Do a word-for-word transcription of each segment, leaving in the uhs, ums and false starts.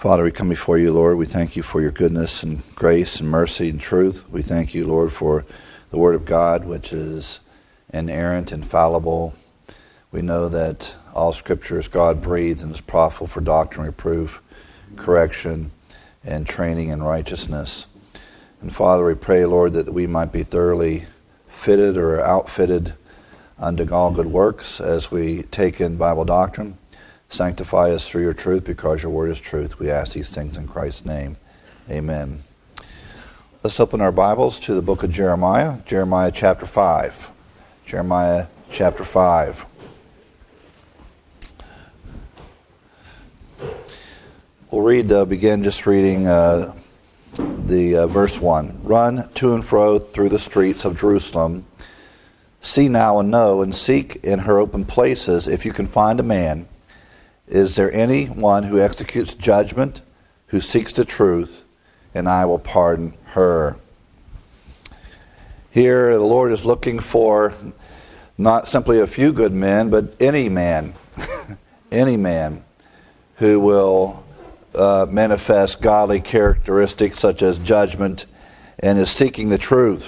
Father, we come before you, Lord. We thank you for your goodness and grace and mercy and truth. We thank you, Lord, for the Word of God, which is inerrant, infallible. We know that all Scripture is God-breathed and is profitable for doctrine, reproof, correction, and training in righteousness. And Father, we pray, Lord, that we might be thoroughly fitted or outfitted unto all good works as we take in Bible doctrine. Sanctify us through your truth, because your word is truth. We ask these things in Christ's name. Amen. Let's open our Bibles to the book of Jeremiah, Jeremiah chapter five. Jeremiah chapter five. We'll read, uh, begin just reading uh, the uh, verse one. Run to and fro through the streets of Jerusalem. See now and know, and seek in her open places, if you can find a man. Is there any one who executes judgment, who seeks the truth, and I will pardon her? Here the Lord is looking for not simply a few good men, but any man, any man who will uh, manifest godly characteristics such as judgment and is seeking the truth.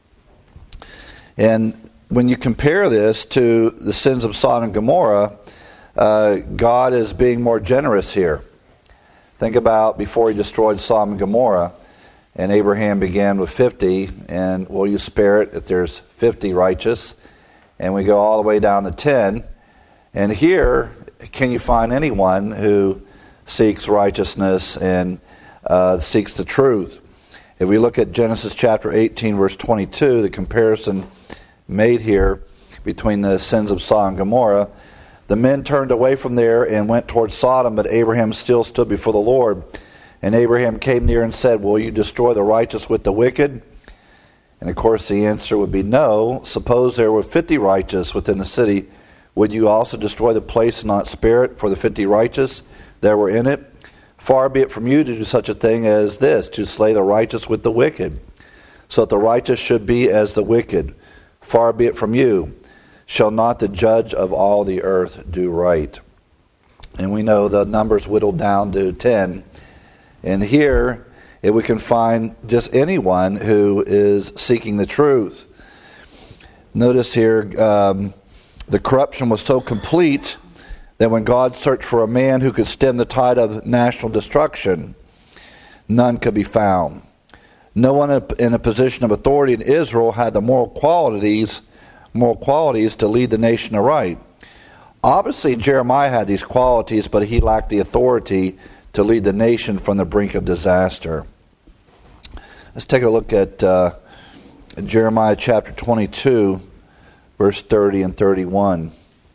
And when you compare this to the sins of Sodom and Gomorrah, Uh, God is being more generous here. Think about before he destroyed Sodom and Gomorrah, and Abraham began with fifty, and will you spare it if there's fifty righteous? And we go all the way down to ten. And here, can you find anyone who seeks righteousness and uh, seeks the truth? If we look at Genesis chapter eighteen, verse twenty-two, the comparison made here between the sins of Sodom and Gomorrah, the men turned away from there and went toward Sodom, but Abraham still stood before the Lord. And Abraham came near and said, will you destroy the righteous with the wicked? And of course the answer would be no. Suppose there were fifty righteous within the city. Would you also destroy the place and not spare it for the fifty righteous that were in it? Far be it from you to do such a thing as this, to slay the righteous with the wicked, so that the righteous should be as the wicked. Far be it from you. Shall not the judge of all the earth do right? And we know the numbers whittled down to ten. And here, if we can find just anyone who is seeking the truth. Notice here, um, the corruption was so complete that when God searched for a man who could stem the tide of national destruction, none could be found. No one in a position of authority in Israel had the moral qualities moral qualities to lead the nation aright. Obviously, Jeremiah had these qualities, but he lacked the authority to lead the nation from the brink of disaster. Let's take a look at uh, Jeremiah chapter twenty-two, verse thirty and thirty-one.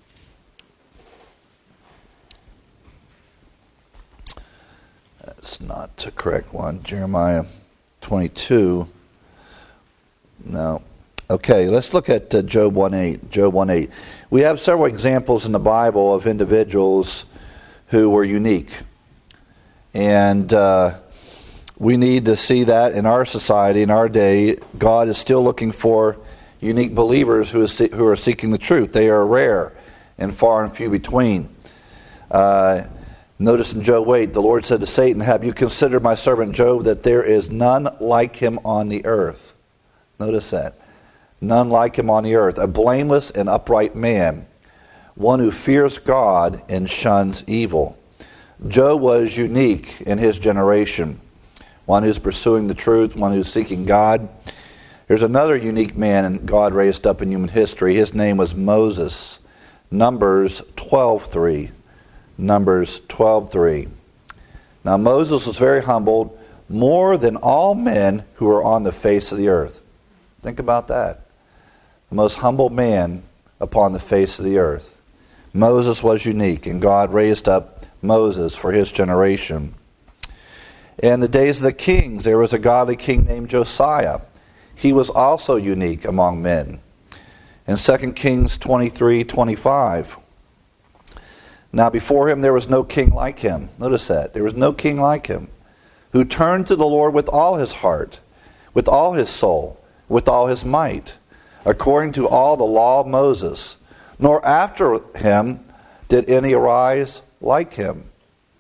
That's not the correct one. Jeremiah twenty-two. No. Okay, let's look at uh, Job one eight. Job one eight. We have several examples in the Bible of individuals who were unique. And uh, we need to see that in our society, in our day. God is still looking for unique believers who, is, who are seeking the truth. They are rare and far and few between. Uh, notice in Job eight, the Lord said to Satan, have you considered my servant Job, that there is none like him on the earth? Notice that. None like him on the earth, a blameless and upright man, one who fears God and shuns evil. Job was unique in his generation, one who's pursuing the truth, one who's seeking God. There's another unique man God raised up in human history. His name was Moses. Numbers twelve three. Numbers twelve three. Now Moses was very humbled, more than all men who are on the face of the earth. Think about that. The most humble man upon the face of the earth. Moses was unique, and God raised up Moses for his generation. In the days of the kings, there was a godly king named Josiah. He was also unique among men. In Second Kings twenty-three twenty-five. Now before him there was no king like him. Notice that. There was no king like him, who turned to the Lord with all his heart, with all his soul, with all his might, according to all the law of Moses. Nor after him did any arise like him.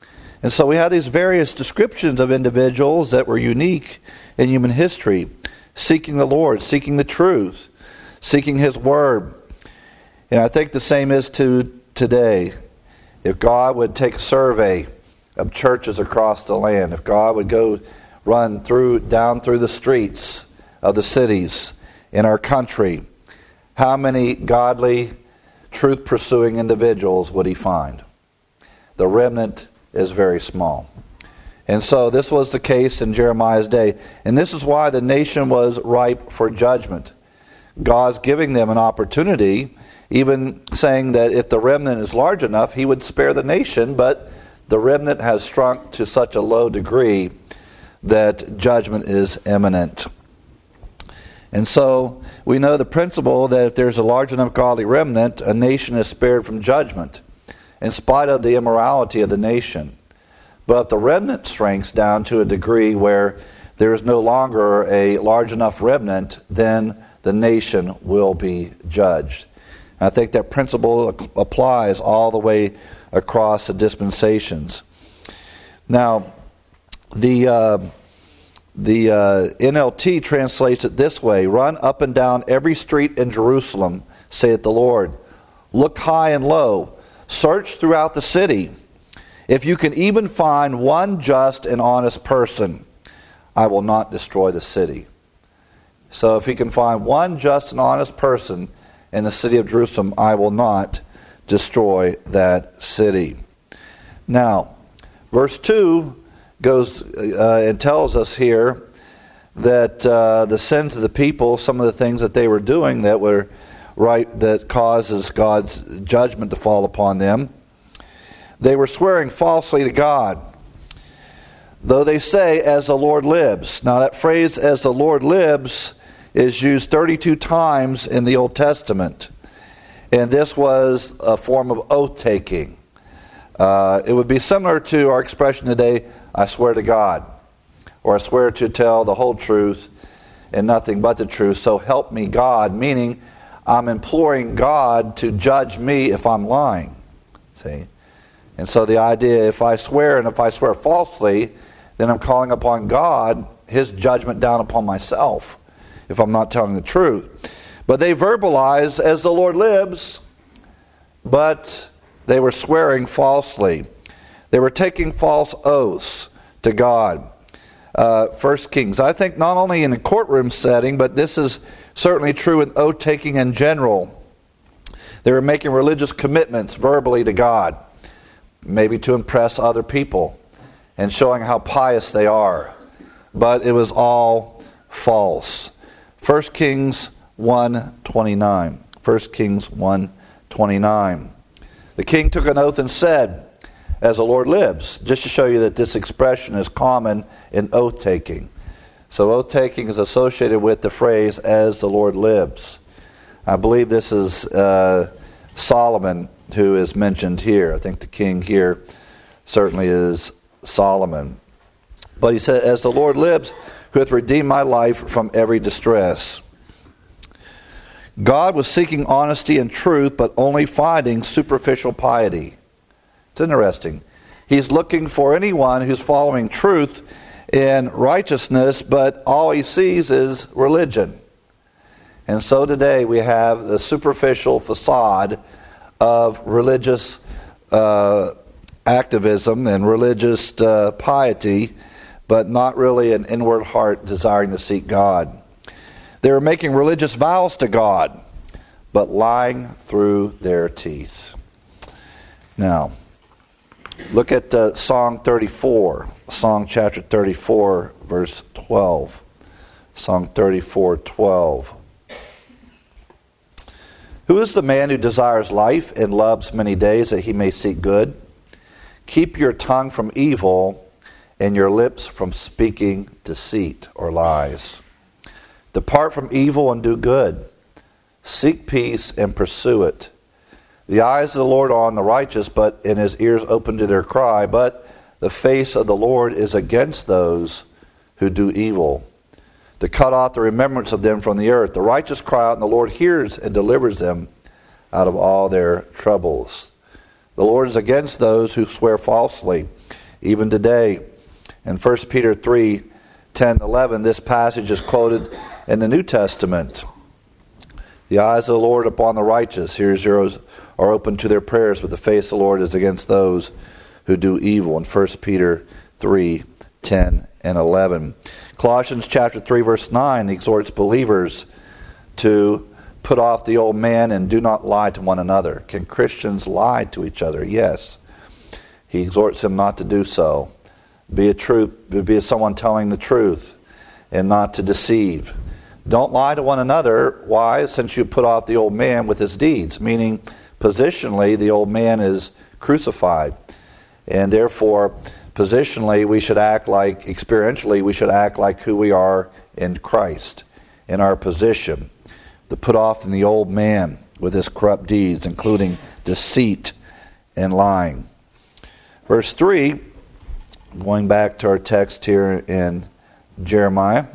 And so we have these various descriptions of individuals that were unique in human history, seeking the Lord, seeking the truth, seeking His Word. And I think the same is to today. If God would take a survey of churches across the land, if God would go run through down through the streets of the cities in our country, how many godly, truth-pursuing individuals would He find? The remnant is very small. And so this was the case in Jeremiah's day. And this is why the nation was ripe for judgment. God's giving them an opportunity, even saying that if the remnant is large enough, He would spare the nation, but the remnant has shrunk to such a low degree that judgment is imminent. And so we know the principle that if there's a large enough godly remnant, a nation is spared from judgment, in spite of the immorality of the nation. But if the remnant shrinks down to a degree where there is no longer a large enough remnant, then the nation will be judged. And I think that principle applies all the way across the dispensations. Now, the uh, the uh, N L T translates it this way: "Run up and down every street in Jerusalem, saith the Lord. Look high and low. Search throughout the city. If you can even find one just and honest person, I will not destroy the city." So if He can find one just and honest person in the city of Jerusalem, I will not destroy that city. Now, verse two goes uh, and tells us here that uh, the sins of the people, some of the things that they were doing that were right, that causes God's judgment to fall upon them. They were swearing falsely to God, though they say, "As the Lord lives." Now that phrase, "as the Lord lives," is used thirty-two times in the Old Testament. And this was a form of oath-taking. Uh, it would be similar to our expression today, "I swear to God," or "I swear to tell the whole truth and nothing but the truth, so help me God," meaning I'm imploring God to judge me if I'm lying. See? And so the idea, if I swear, and if I swear falsely, then I'm calling upon God, His judgment down upon myself, if I'm not telling the truth. But they verbalized, "As the Lord lives," but they were swearing falsely. They were taking false oaths to God. Uh, First Kings, I think not only in a courtroom setting, but this is certainly true in oath-taking in general. They were making religious commitments verbally to God, maybe to impress other people and showing how pious they are. But it was all false. First Kings one twenty-nine. First Kings one twenty-nine. The king took an oath and said, "As the Lord lives," just to show you that this expression is common in oath-taking. So oath-taking is associated with the phrase, "as the Lord lives." I believe this is uh, Solomon who is mentioned here. I think the king here certainly is Solomon. But he said, "As the Lord lives, who hath redeemed my life from every distress." God was seeking honesty and truth, but only finding superficial piety. It's interesting. He's looking for anyone who's following truth in righteousness, but all he sees is religion. And so today we have the superficial facade of religious uh, activism and religious uh, piety, but not really an inward heart desiring to seek God. They were making religious vows to God, but lying through their teeth. Now, look at uh, Psalm thirty-four, Psalm chapter thirty-four, verse twelve. Psalm thirty-four, twelve. "Who is the man who desires life and loves many days that he may seek good? Keep your tongue from evil and your lips from speaking deceit or lies. Depart from evil and do good. Seek peace and pursue it. The eyes of the Lord are on the righteous, but and his ears open to their cry. But the face of the Lord is against those who do evil, to cut off the remembrance of them from the earth. The righteous cry out, and the Lord hears and delivers them out of all their troubles." The Lord is against those who swear falsely. even today. In First Peter three, ten, eleven, this passage is quoted in the New Testament. The eyes of the Lord upon the righteous, his ears are open to their prayers, but the face of the Lord is against those who do evil. In First Peter three, ten, and eleven. Colossians chapter three, verse nine exhorts believers to put off the old man and do not lie to one another. Can Christians lie to each other? Yes. He exhorts them not to do so. Be a truth, be someone telling the truth and not to deceive. Don't lie to one another. Why? Since you put off the old man with his deeds, meaning positionally the old man is crucified. And therefore, positionally we should act like, experientially we should act like who we are in Christ, in our position. To put off the old man with his corrupt deeds, including deceit and lying. Verse three, going back to our text here in Jeremiah.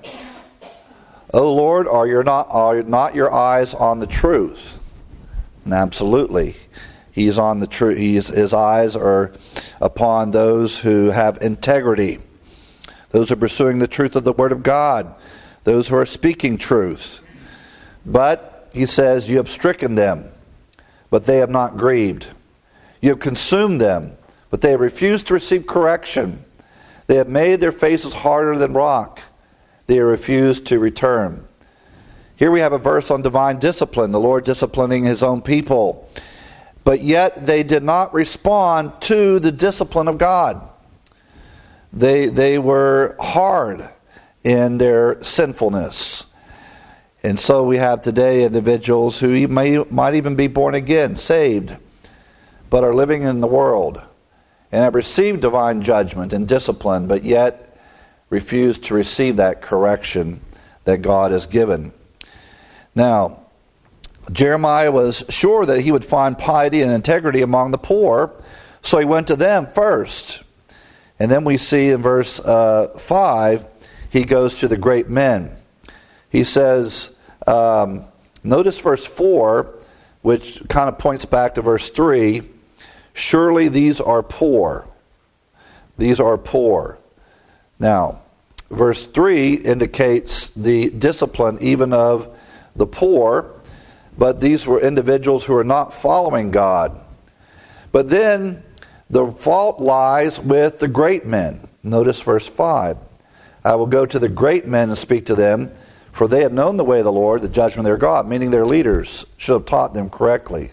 O Lord, are your not are not your eyes on the truth? And absolutely, He's on the truth. His eyes are upon those who have integrity, those who are pursuing the truth of the Word of God, those who are speaking truth. But he says, you have stricken them, but they have not grieved. You have consumed them, but they have refused to receive correction. They have made their faces harder than rock. They have refused to return. Here we have a verse on divine discipline, the Lord disciplining his own people. But yet they did not respond to the discipline of God. They, they were hard in their sinfulness. And so we have today individuals who may, might even be born again, saved, but are living in the world and have received divine judgment and discipline, but yet refuse to receive that correction that God has given. Now, Jeremiah was sure that he would find piety and integrity among the poor, so he went to them first. And then we see in verse uh, five, he goes to the great men. He says, um, notice verse four, which kind of points back to verse three, surely these are poor. These are poor. Now, verse three indicates the discipline even of the poor, but these were individuals who are not following God. But then the fault lies with the great men. Notice verse five. I will go to the great men and speak to them, for they have known the way of the Lord, the judgment of their God, meaning their leaders should have taught them correctly.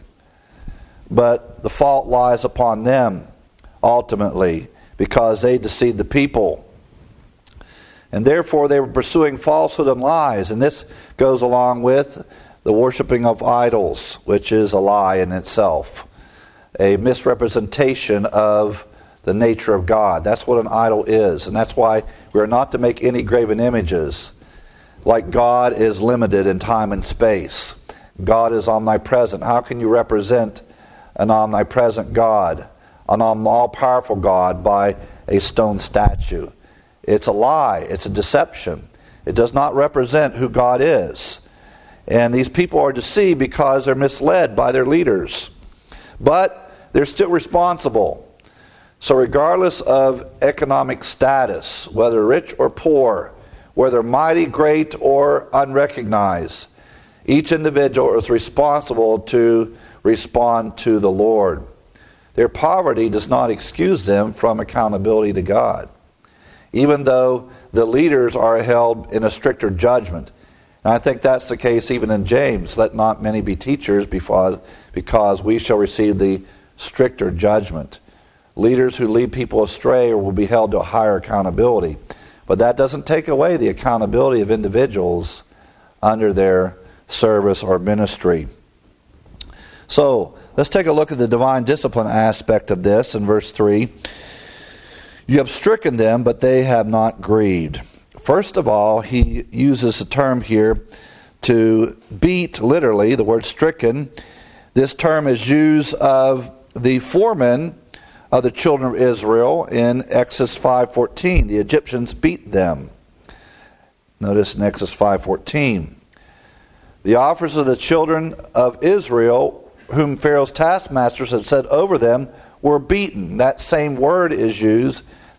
But the fault lies upon them, ultimately, because they deceived the people. And therefore they were pursuing falsehood and lies. And this goes along with the worshiping of idols, which is a lie in itself. A misrepresentation of the nature of God. That's what an idol is. And that's why we are not to make any graven images. Like God is limited in time and space. God is omnipresent. How can you represent an omnipresent God, an all-powerful God, by a stone statue? It's a lie. It's a deception. It does not represent who God is. And these people are deceived because they're misled by their leaders. But they're still responsible. So regardless of economic status, whether rich or poor, whether mighty, great, or unrecognized, each individual is responsible to respond to the Lord. Their poverty does not excuse them from accountability to God, even though the leaders are held in a stricter judgment. And I think that's the case even in James. Let not many be teachers, because, because we shall receive the stricter judgment. Leaders who lead people astray will be held to a higher accountability. But that doesn't take away the accountability of individuals under their service or ministry. So, let's take a look at the divine discipline aspect of this in verse three. You have stricken them, but they have not grieved. First of all, he uses a term here to beat, literally, the word stricken. This term is used of the foremen of the children of Israel in Exodus five fourteen. The Egyptians beat them. Notice in Exodus five fourteen. The officers of the children of Israel, whom Pharaoh's taskmasters had set over them, were beaten. That same word is used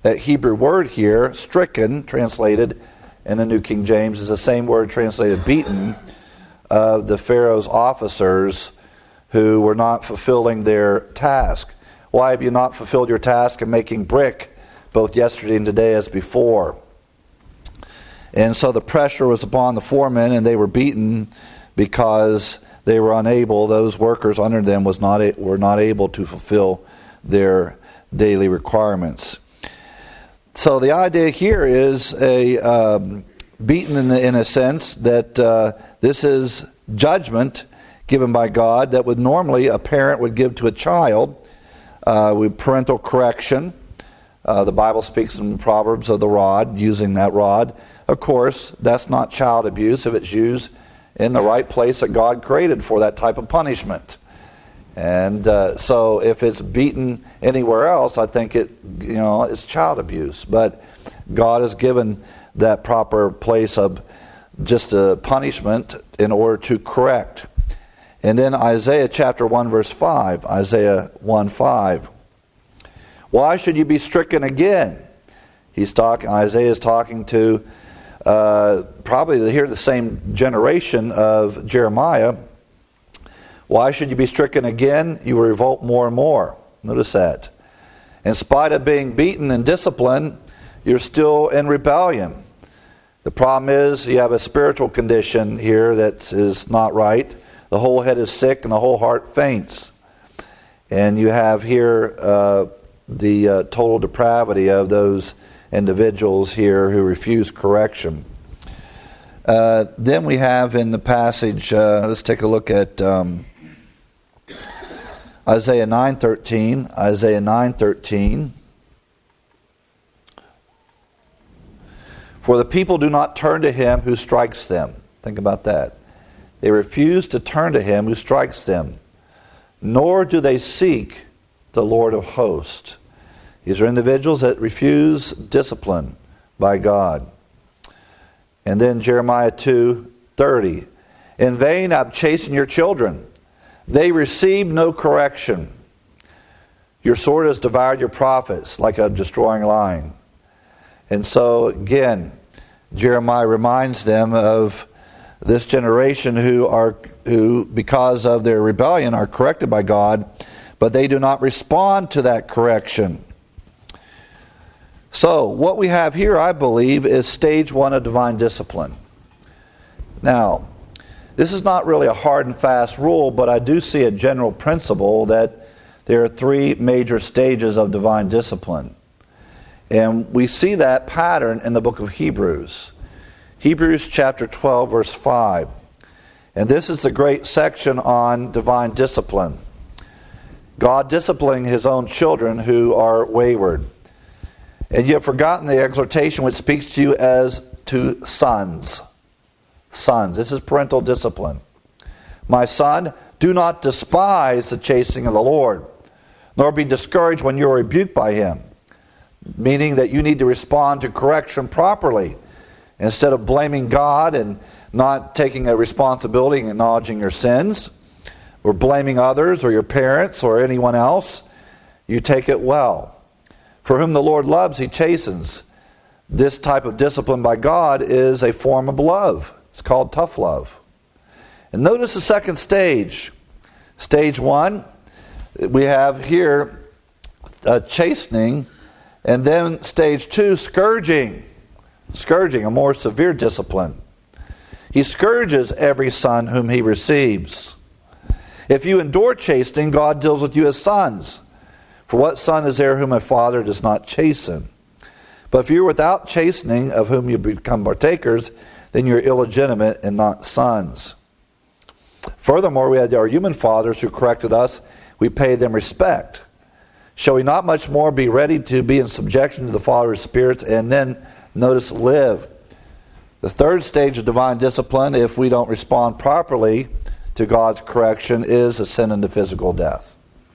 That Hebrew word here, stricken, translated in the New King James, is the same word translated beaten of the Pharaoh's officers who were not fulfilling their task. Why have you not fulfilled your task of making brick both yesterday and today as before? And so the pressure was upon the foremen, and they were beaten because they were unable, those workers under them was not were not able to fulfill their daily requirements. So the idea here is a um, beaten in, in a sense that uh, this is judgment given by God that would normally a parent would give to a child uh, with parental correction. Uh, the Bible speaks in Proverbs of the rod, using that rod. Of course, that's not child abuse if it's used in the right place that God created for that type of punishment. And uh, so if it's beaten anywhere else, I think it, you know, it's child abuse. But God has given that proper place of just a punishment in order to correct. And then Isaiah chapter one verse five, Isaiah one five. Why should you be stricken again? He's talking. Isaiah is talking to uh, probably here the same generation of Jeremiah. Why should you be stricken again? You will revolt more and more. Notice that. In spite of being beaten and disciplined, you're still in rebellion. The problem is you have a spiritual condition here that is not right. The whole head is sick and the whole heart faints. And you have here uh, the uh, total depravity of those individuals here who refuse correction. Uh, then we have in the passage, uh, let's take a look at um, Isaiah nine thirteen. Isaiah nine thirteen. For the people do not turn to him who strikes them. Think about that. They refuse to turn to him who strikes them, nor do they seek the Lord of hosts. These are individuals that refuse discipline by God. And then Jeremiah two thirty. In vain I've chastened your children. They receive no correction. Your sword has devoured your prophets like a destroying lion. And so again, Jeremiah reminds them of this generation who are who because of their rebellion are corrected by God, but they do not respond to that correction. So what we have here, I believe, is stage one of divine discipline. Now, this is not really a hard and fast rule, but I do see a general principle that there are three major stages of divine discipline. And we see that pattern in the book of Hebrews. Hebrews chapter twelve, verse five. And this is the great section on divine discipline. God disciplining his own children who are wayward. And you have forgotten the exhortation which speaks to you as to sons. Sons. This is parental discipline. My son, do not despise the chastening of the Lord, nor be discouraged when you are rebuked by him. Meaning that you need to respond to correction properly. Instead of blaming God and not taking a responsibility and acknowledging your sins, or blaming others or your parents or anyone else, you take it well. For whom the Lord loves, he chastens. This type of discipline by God is a form of love. It's called tough love. And notice the second stage. Stage one, we have here uh, chastening, and then stage two, scourging. Scourging, a more severe discipline. He scourges every son whom he receives. If you endure chastening, God deals with you as sons. For what son is there whom a father does not chasten? But if you're without chastening, of whom you become partakers, then you're illegitimate and not sons. Furthermore, we had our human fathers who corrected us. We pay them respect. Shall we not much more be ready to be in subjection to the Father of spirits and then, notice, live? The third stage of divine discipline, if we don't respond properly to God's correction, is a sin into physical death.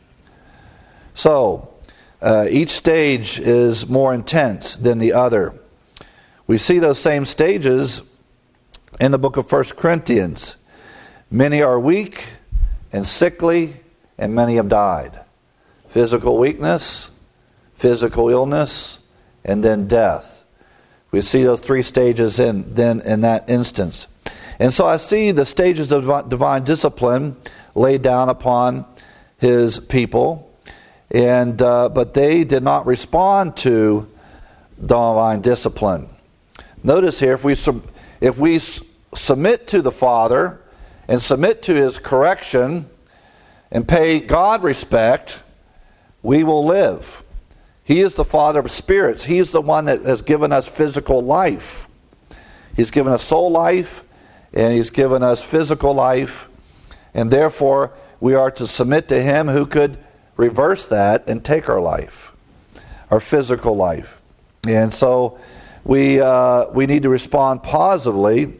So, uh, each stage is more intense than the other. We see those same stages in the book of First Corinthians. Many are weak and sickly, and many have died. Physical weakness, physical illness, and then death. We see those three stages in then in that instance. And so I see the stages of divine discipline laid down upon his people, and uh, but they did not respond to divine discipline. Notice here, if we sub- if we s- submit to the Father and submit to his correction and pay God respect, we will live. He is the Father of spirits. He is the one that has given us physical life. He's given us soul life, and he's given us physical life, and therefore we are to submit to him who could reverse that and take our life, our physical life. And so we uh, we need to respond positively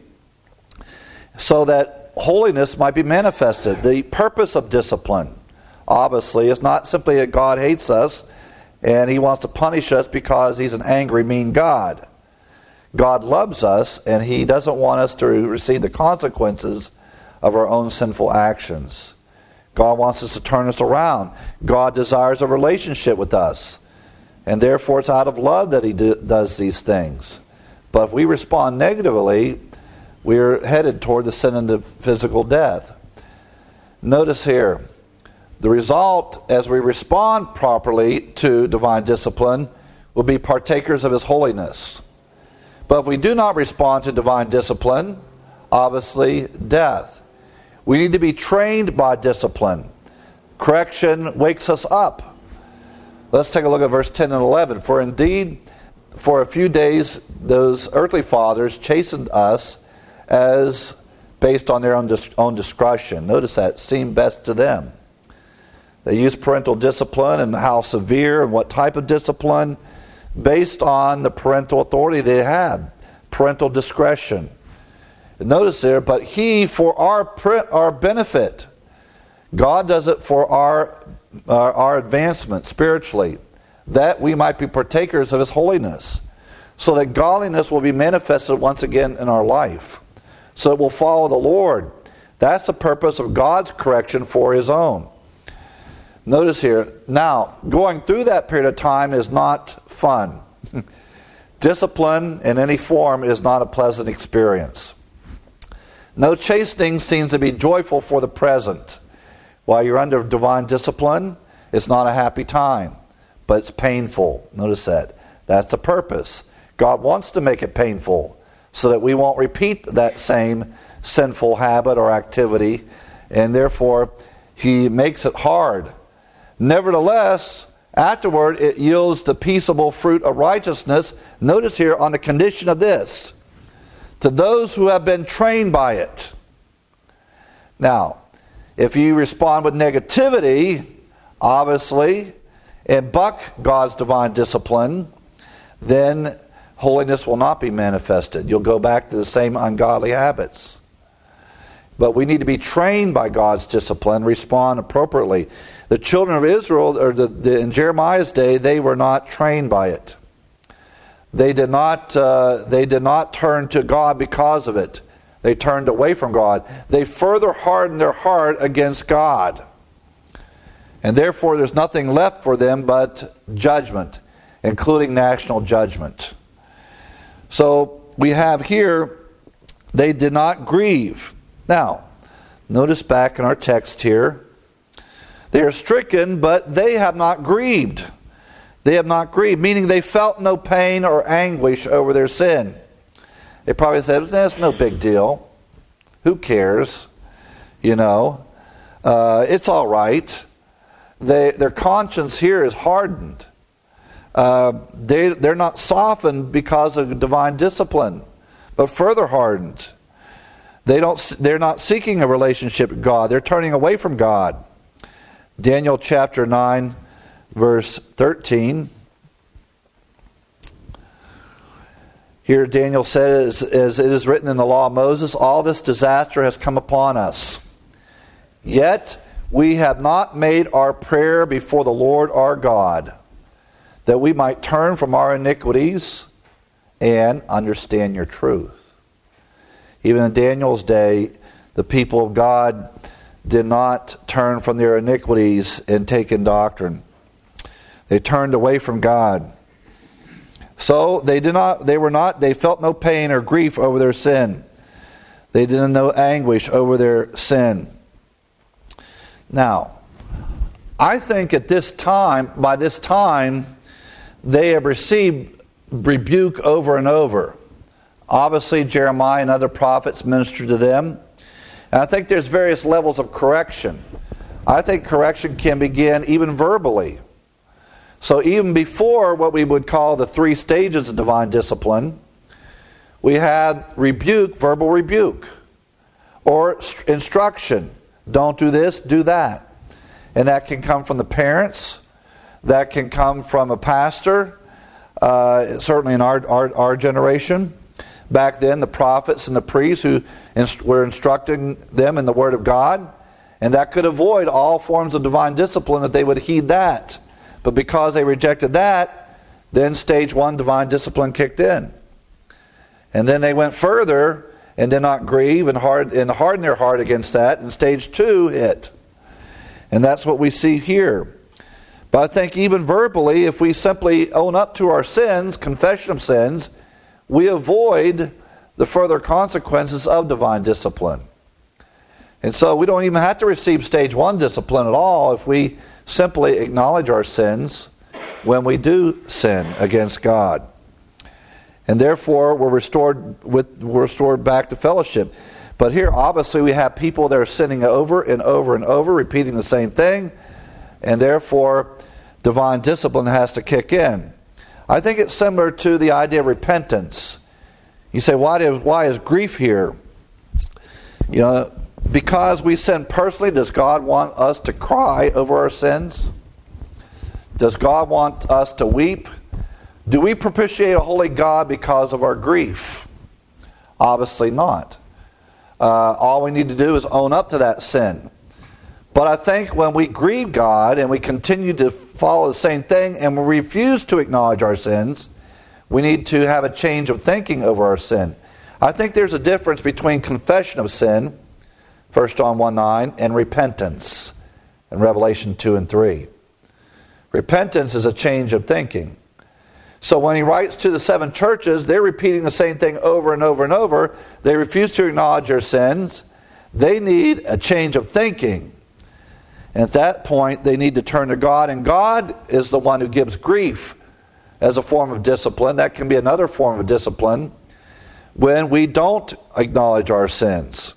so that holiness might be manifested. The purpose of discipline, obviously, is not simply that God hates us and he wants to punish us because he's an angry, mean God. God loves us, and he doesn't want us to receive the consequences of our own sinful actions. God wants us to turn us around. God desires a relationship with us, and therefore it's out of love that he do, does these things. But if we respond negatively, we're headed toward the sin and the physical death. Notice here, the result as we respond properly to divine discipline will be partakers of his holiness. But if we do not respond to divine discipline, obviously death. We need to be trained by discipline. Correction wakes us up. Let's take a look at verse ten and eleven. For indeed, for a few days, those earthly fathers chastened us as based on their own, dis- own discretion. Notice that, seemed best to them. They used parental discipline, and how severe and what type of discipline, based on the parental authority they had, parental discretion. Notice there, but he for our our benefit. God does it for our, our our advancement spiritually, that we might be partakers of his holiness, so that godliness will be manifested once again in our life, so it will follow the Lord. That's the purpose of God's correction for his own. Notice here, now, going through that period of time is not fun. Discipline in any form is not a pleasant experience. No chastening seems to be joyful for the present. While you're under divine discipline, it's not a happy time, but it's painful. Notice that. That's the purpose. God wants to make it painful so that we won't repeat that same sinful habit or activity, and therefore he makes it hard. Nevertheless, afterward it yields the peaceable fruit of righteousness. Notice here, on the condition of this: to those who have been trained by it. Now, if you respond with negativity, obviously, and buck God's divine discipline, then holiness will not be manifested. You'll go back to the same ungodly habits. But we need to be trained by God's discipline, respond appropriately. The children of Israel, or the, the, in Jeremiah's day, they were not trained by it. They did not. Uh, they did not turn to God because of it. They turned away from God. They further hardened their heart against God, and therefore there's nothing left for them but judgment, including national judgment. So we have here, they did not grieve. Now, notice back in our text here, they are stricken, but they have not grieved. They have not grieved, meaning they felt no pain or anguish over their sin. They probably said, that's no big deal. Who cares? You know, uh, it's all right. They, their conscience here is hardened. Uh, they, they're not softened because of divine discipline, but further hardened. They don't, they're not seeking a relationship with God. They're turning away from God. Daniel chapter nine, verse thirteen. Here Daniel says, as it is written in the law of Moses, all this disaster has come upon us. Yet we have not made our prayer before the Lord our God, that we might turn from our iniquities and understand your truth. Even in Daniel's day, the people of God did not turn from their iniquities and take in doctrine. They turned away from God. So they did not, they were not, they felt no pain or grief over their sin. They didn't know anguish over their sin. Now, I think at this time, by this time, they have received rebuke over and over. Obviously, Jeremiah and other prophets ministered to them. And I think there's various levels of correction. I think correction can begin even verbally. So even before what we would call the three stages of divine discipline, we had rebuke, verbal rebuke, or instruction. Don't do this, do that. And that can come from the parents. That can come from a pastor, uh, certainly in our, our, our generation. Back then, the prophets and the priests who inst- were instructing them in the Word of God. And that could avoid all forms of divine discipline if they would heed that. But because they rejected that, then stage one divine discipline kicked in. And then they went further and did not grieve and, hard, and harden their heart against that, and stage two hit. And that's what we see here. But I think even verbally, if we simply own up to our sins, confession of sins, we avoid the further consequences of divine discipline. And so we don't even have to receive stage one discipline at all if we simply acknowledge our sins when we do sin against God. And therefore we're restored with we're restored back to fellowship. But here obviously we have people that are sinning over and over and over, repeating the same thing, and therefore divine discipline has to kick in. I think it's similar to the idea of repentance. You say, why, do, why is grief here? You know, because we sin personally, does God want us to cry over our sins? Does God want us to weep? Do we propitiate a holy God because of our grief? Obviously not. Uh, all we need to do is own up to that sin. But I think when we grieve God and we continue to follow the same thing and we refuse to acknowledge our sins, we need to have a change of thinking over our sin. I think there's a difference between confession of sin, First John one nine, and repentance in Revelation two and three. Repentance is a change of thinking. So when he writes to the seven churches, they're repeating the same thing over and over and over. They refuse to acknowledge their sins. They need a change of thinking. And at that point, they need to turn to God. And God is the one who gives grief as a form of discipline. That can be another form of discipline when we don't acknowledge our sins.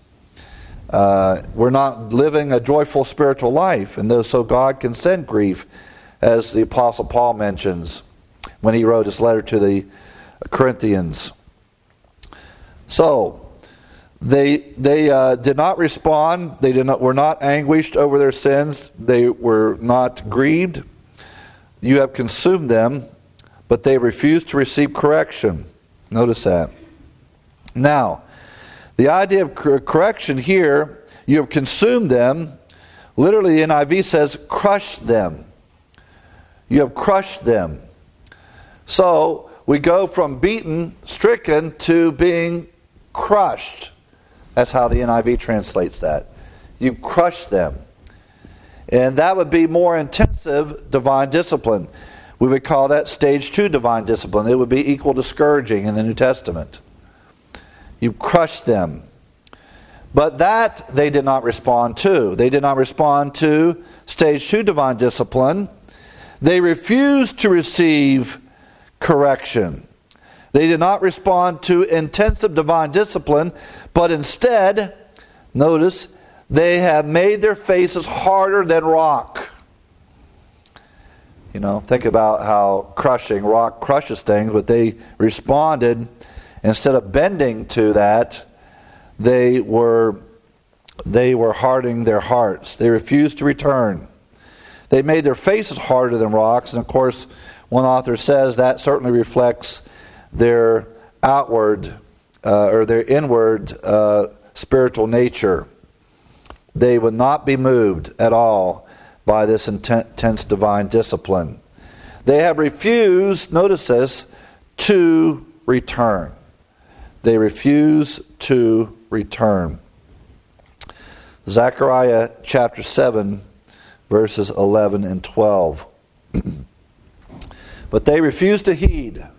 Uh, we're not living a joyful spiritual life. And so God can send grief, as the Apostle Paul mentions when he wrote his letter to the Corinthians. So, they they uh, did not respond. They did not were not anguished over their sins. They were not grieved. You have consumed them, but they refused to receive correction. Notice that. Now, the idea of cor- correction here, you have consumed them. Literally, the N I V says, crushed them. You have crushed them. So, we go from beaten, stricken, to being crushed. That's how the N I V translates that. You crushed them. And that would be more intensive divine discipline. We would call that stage two divine discipline. It would be equal to scourging in the New Testament. You crushed them. But that they did not respond to. They did not respond to stage two divine discipline. They refused to receive correction. They did not respond to intensive divine discipline, but instead, notice, they have made their faces harder than rock. You know, think about how crushing, rock crushes things, but they responded, instead of bending to that, they were, they were hardening their hearts. They refused to return. They made their faces harder than rocks, and of course, one author says that certainly reflects their outward uh, or their inward uh, spiritual nature. They would not be moved at all by this intense divine discipline. They have refused, notice this, to return. They refuse to return. Zechariah chapter seven, verses eleven and twelve. But they refused to heed.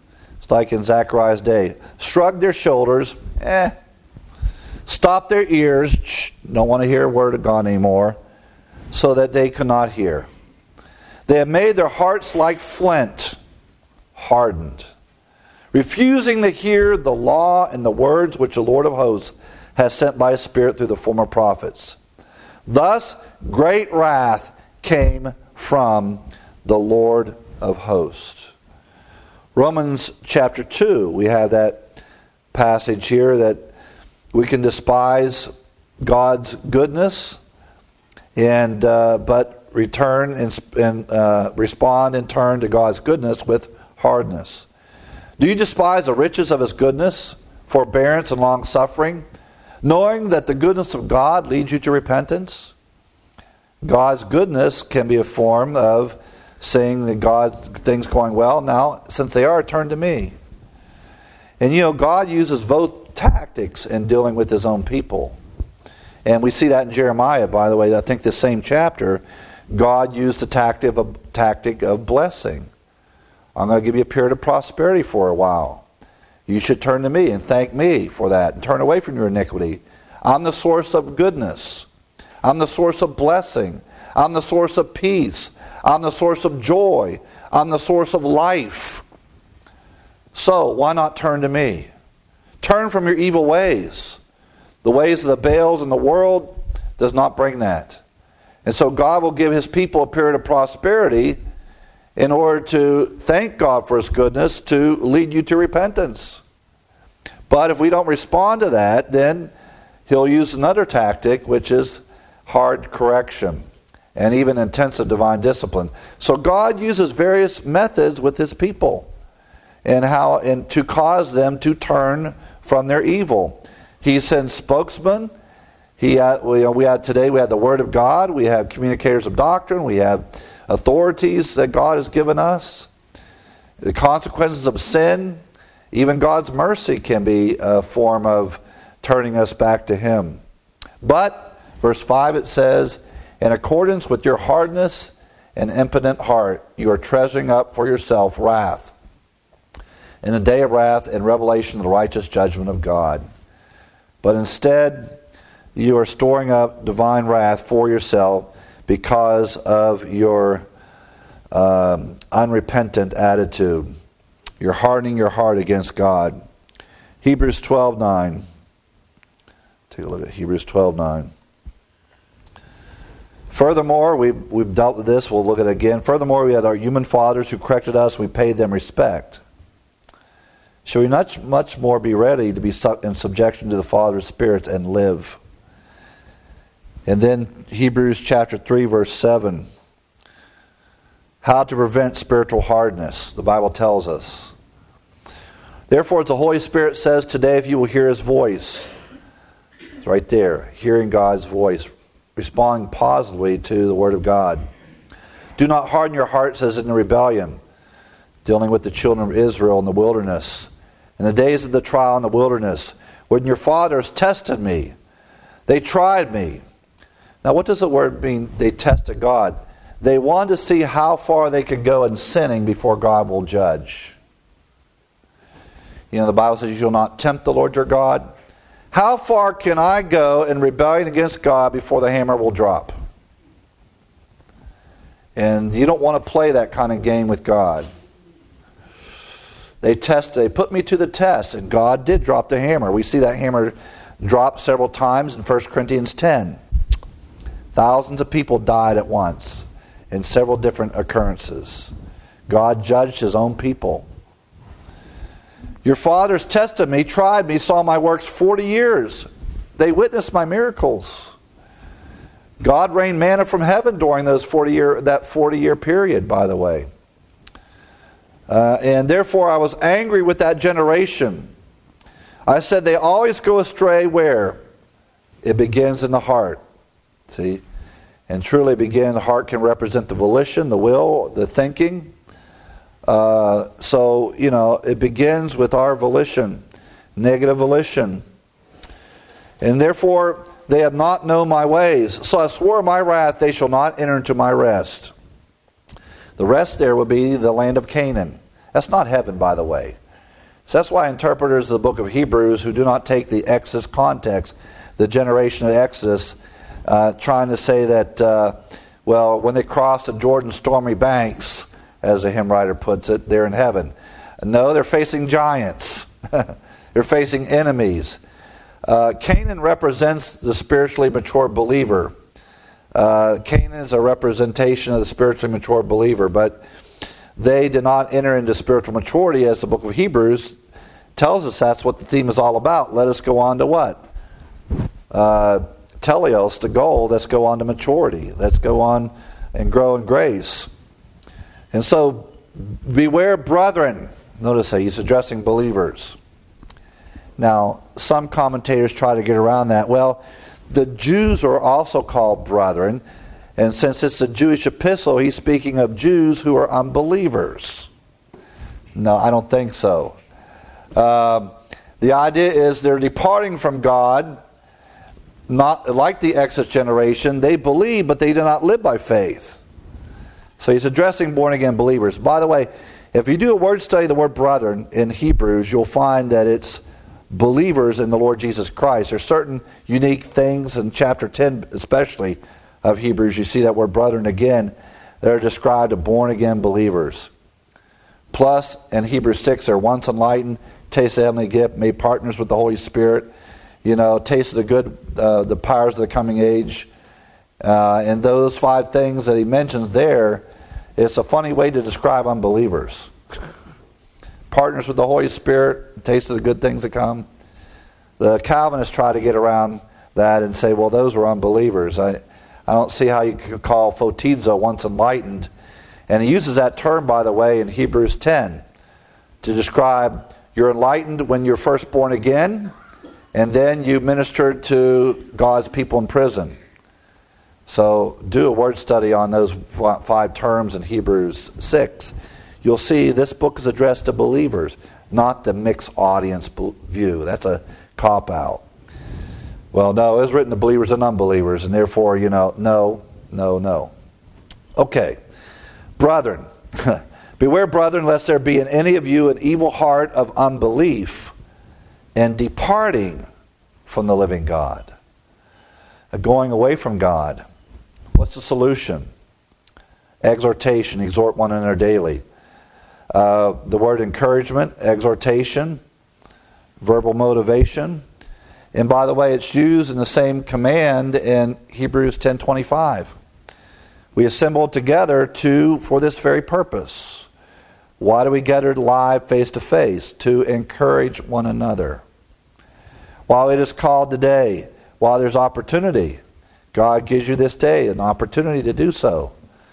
It's like in Zechariah's day. Shrug their shoulders. Eh. Stop their ears. Shh, don't want to hear a word of God anymore. So that they could not hear. They have made their hearts like flint, hardened, refusing to hear the law and the words which the Lord of hosts has sent by his Spirit through the former prophets. Thus great wrath came from the Lord of hosts. Romans chapter two, we have that passage here that we can despise God's goodness, and uh, but return and, and uh, respond in turn to God's goodness with hardness. Do you despise the riches of his goodness, forbearance, and long-suffering, knowing that the goodness of God leads you to repentance? God's goodness can be a form of saying that God's things going well. Now, since they are, turn to me. And you know, God uses both tactics in dealing with his own people. And we see that in Jeremiah, by the way. I think the same chapter, God used the tactic of, tactic of blessing. I'm going to give you a period of prosperity for a while. You should turn to me and thank me for that and turn away from your iniquity. I'm the source of goodness. I'm the source of blessing. I'm the source of peace. I'm the source of joy. I'm the source of life. So, why not turn to me? Turn from your evil ways. The ways of the Baals in the world does not bring that. And so God will give his people a period of prosperity in order to thank God for his goodness, to lead you to repentance. But if we don't respond to that, then he'll use another tactic, which is hard correction and even intensive divine discipline. So God uses various methods with his people and how and to cause them to turn from their evil. He sends spokesmen. He had, we, we had today we have the Word of God. We have communicators of doctrine. We have authorities that God has given us. The consequences of sin, even God's mercy can be a form of turning us back to him. But, verse five, it says, in accordance with your hardness and impotent heart, you are treasuring up for yourself wrath in the day of wrath and revelation of the righteous judgment of God. But instead, you are storing up divine wrath for yourself because of your um, unrepentant attitude. You're hardening your heart against God. Hebrews twelve nine. Take a look at Hebrews twelve nine. Furthermore, we've, we've dealt with this. We'll look at it again. Furthermore, we had our human fathers who corrected us. We paid them respect. Shall we not much more be ready to be in subjection to the Father's spirits and live? And then Hebrews chapter three, verse seven. How to prevent spiritual hardness. The Bible tells us. Therefore, as the Holy Spirit says today, if you will hear his voice. It's right there. Hearing God's voice. Responding positively to the Word of God. Do not harden your hearts as in the rebellion. Dealing with the children of Israel in the wilderness. In the days of the trial in the wilderness. When your fathers tested me. They tried me. Now what does the word mean, they tested God? They wanted to see how far they could go in sinning before God will judge. You know, the Bible says you shall not tempt the Lord your God. How far can I go in rebellion against God before the hammer will drop? And you don't want to play that kind of game with God. They test, they put me to the test, and God did drop the hammer. We see that hammer drop several times in First Corinthians ten. Thousands of people died at once in several different occurrences. God judged his own people. Your fathers tested me, tried me, saw my works forty years. They witnessed my miracles. God rained manna from heaven during those forty year that forty year period, by the way. Uh, and therefore I was angry with that generation. I said they always go astray where? It begins in the heart. See? And truly begin, the heart can represent the volition, the will, the thinking. Uh, so, you know, it begins with our volition, negative volition. And therefore, they have not known my ways. So I swore my wrath, they shall not enter into my rest. The rest there would be the land of Canaan. That's not heaven, by the way. So that's why interpreters of the book of Hebrews who do not take the Exodus context, the generation of Exodus, uh, trying to say that, uh, well, when they cross the Jordan stormy banks, as the hymn writer puts it, they're in heaven. No, they're facing giants. They're facing enemies. Uh, Canaan represents the spiritually mature believer. Uh, Canaan is a representation of the spiritually mature believer, but they did not enter into spiritual maturity, as the book of Hebrews tells us that's what the theme is all about. Let us go on to what? Uh, teleos, the goal. Let's go on to maturity. Let's go on and grow in grace. And so, beware, brethren. Notice that he's addressing believers. Now, some commentators try to get around that. Well, the Jews are also called brethren, and since it's a Jewish epistle, he's speaking of Jews who are unbelievers. No, I don't think so. Um, the idea is they're departing from God, not like the Exodus generation. They believe, but they do not live by faith. So he's addressing born-again believers. By the way, if you do a word study of the word brethren in Hebrews, you'll find that it's believers in the Lord Jesus Christ. There's certain unique things in chapter ten especially of Hebrews. You see that word brethren again. They're described as born-again believers. Plus, in Hebrews six, they're once enlightened, tasted the heavenly gift, made partners with the Holy Spirit, you know, tasted the good, uh, the powers of the coming age. Uh, and those five things that he mentions there, it's a funny way to describe unbelievers. Partners with the Holy Spirit, tasted the good things that come. The Calvinists try to get around that and say, well, those were unbelievers. I, I don't see how you could call photizo once enlightened. And he uses that term, by the way, in Hebrews ten to describe you're enlightened when you're first born again, and then you ministered to God's people in prison. So do a word study on those five terms in Hebrews six. You'll see this book is addressed to believers, not the mixed audience view. That's a cop-out. Well, no, it was written to believers and unbelievers, and therefore, you know, no, no, no. Okay. Brethren, beware, brethren, lest there be in any of you an evil heart of unbelief and departing from the living God. A going away from God. What's the solution? Exhortation, exhort one another daily. Uh, the word encouragement, exhortation, verbal motivation. And by the way, it's used in the same command in Hebrews ten twenty-five. We assembled together to for this very purpose. Why do we gather live face to face? To encourage one another. While it is called today, while there's opportunity, God gives you this day an opportunity to do so.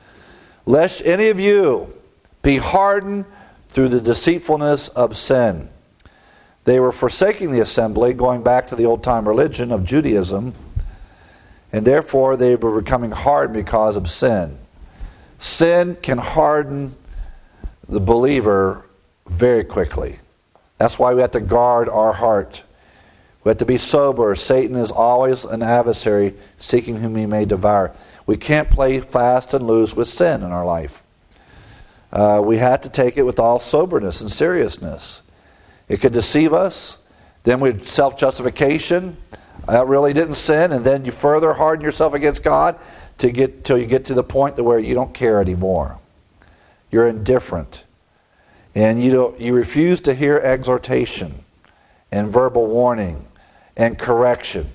Lest any of you be hardened through the deceitfulness of sin. They were forsaking the assembly, going back to the old-time religion of Judaism, and therefore they were becoming hardened because of sin. Sin can harden the believer very quickly. That's why we have to guard our heart. We have to be sober. Satan is always an adversary seeking whom he may devour. We can't play fast and loose with sin in our life. Uh, we have to take it with all soberness and seriousness. It could deceive us. Then we self-justification. I really didn't sin, and then you further harden yourself against God to get till you get to the point to where you don't care anymore. You're indifferent, and you don't. You refuse to hear exhortation and verbal warning and correction.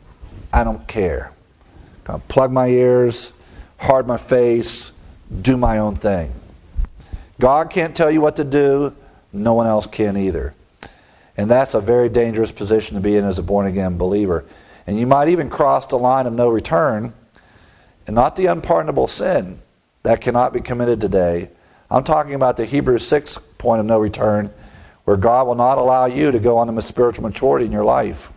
I don't care. I'll plug my ears, hard my face, do my own thing. God can't tell you what to do. No one else can either. And that's a very dangerous position to be in as a born-again believer. And you might even cross the line of no return, and not the unpardonable sin that cannot be committed today. I'm talking about the Hebrews six point of no return, where God will not allow you to go on to spiritual maturity in your life.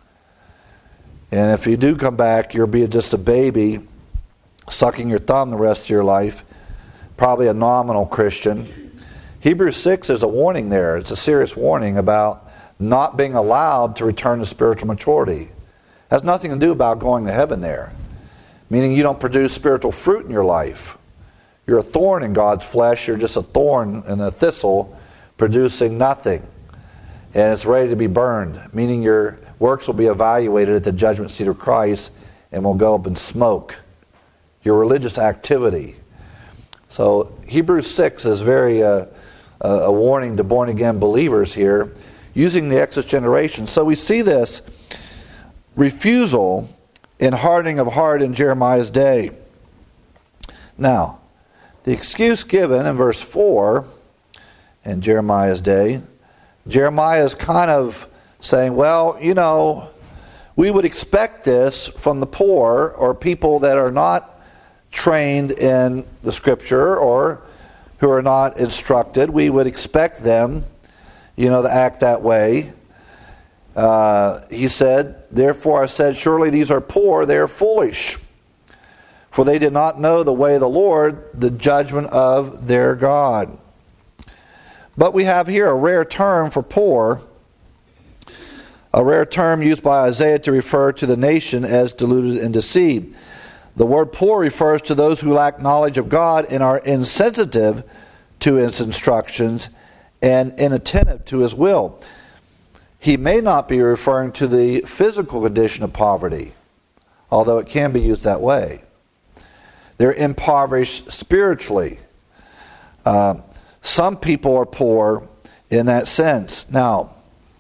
And if you do come back, you'll be just a baby sucking your thumb the rest of your life, probably a nominal Christian. Hebrews six is a warning there. It's a serious warning about not being allowed to return to spiritual maturity. It has nothing to do about going to heaven there, meaning you don't produce spiritual fruit in your life. You're a thorn in God's flesh. You're just a thorn and a thistle producing nothing. and it's ready to be burned, meaning your works will be evaluated at the judgment seat of Christ and will go up in smoke. Your religious activity. So Hebrews six is very uh, a warning to born-again believers here, using the Exodus generation. So we see this refusal and hardening of heart in Jeremiah's day. Now, the excuse given in verse four in Jeremiah's day, Jeremiah is kind of saying, well, you know, we would expect this from the poor or people that are not trained in the Scripture or who are not instructed. We would expect them, you know, to act that way. Uh, he said, therefore I said, surely these are poor, they are foolish. For they did not know the way of the Lord, the judgment of their God. But we have here a rare term for poor, a rare term used by Isaiah to refer to the nation as deluded and deceived. The word poor refers to those who lack knowledge of God and are insensitive to His instructions and inattentive to His will. He may not be referring to the physical condition of poverty, although it can be used that way. They're impoverished spiritually. Uh, some people are poor in that sense. Now,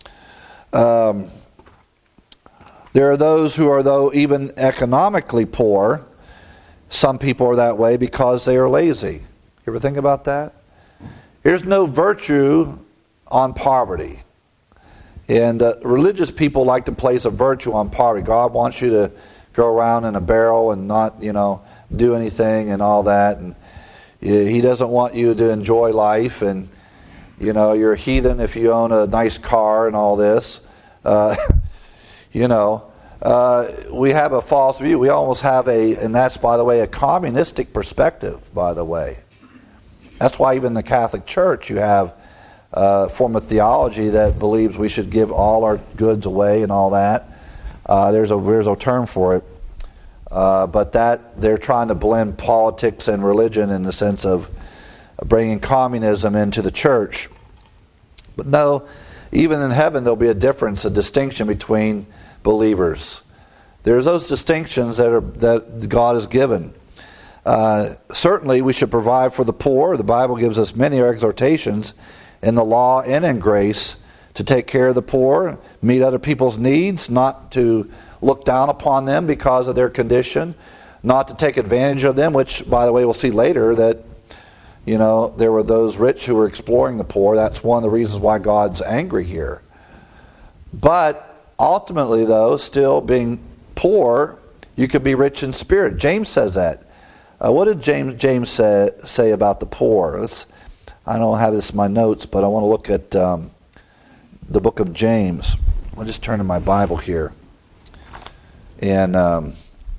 um, there are those who are, though, even economically poor. Some people are that way because they are lazy. You ever think about that? There's no virtue on poverty. And uh, religious people like to place a virtue on poverty. God wants you to go around in a barrel and not, you know, do anything and all that. And He doesn't want you to enjoy life. And, you know, you're a heathen if you own a nice car and all this. Uh, you know, uh, we have a false view. We almost have a, and that's, by the way, a communistic perspective, by the way. That's why even in the Catholic Church you have a form of theology that believes we should give all our goods away and all that. Uh, there's a there's a term for it. Uh, but that they're trying to blend politics and religion in the sense of bringing communism into the church. But no, even in heaven there'll be a difference, a distinction between believers. There's those distinctions that are that God has given. Uh, certainly we should provide for the poor. The Bible gives us many exhortations in the law and in grace to take care of the poor, meet other people's needs, not to look down upon them because of their condition, not to take advantage of them, which, by the way, we'll see later that, you know, there were those rich who were exploring the poor. That's one of the reasons why God's angry here. But ultimately, though, still being poor, you can be rich in spirit. James says that. Uh, what did James James say, say about the poor? Let's, I don't have this in my notes, but I want to look at um, the book of James. I'll just turn to my Bible here. And um,